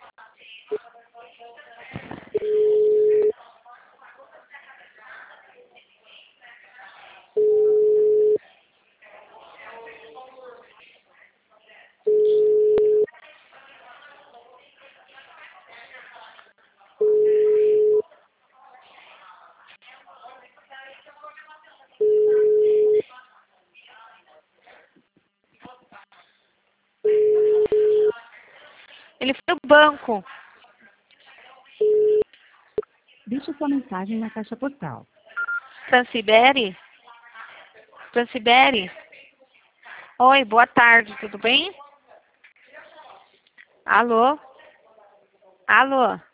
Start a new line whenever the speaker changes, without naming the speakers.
Ele foi no banco.
Deixe sua mensagem na caixa postal.
Franciberi? Franciberi? Oi, boa tarde, tudo bem? Alô? Alô?